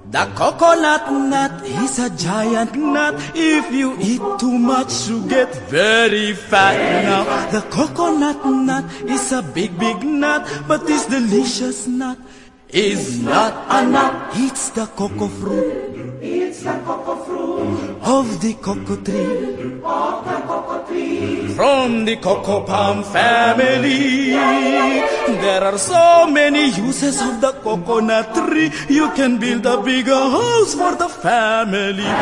The coconut nut is a giant nut. If you eat too much, you get very fat. Now, the coconut nut is a big, big nut, but this delicious nut is not a nut. It's the cocoa fruit. It's the cocoa fruit Of the cocoa tree. of the cocoa tree. From the cocoa palm family. There are so many uses of the coconut tree. You can build a bigger house for the family.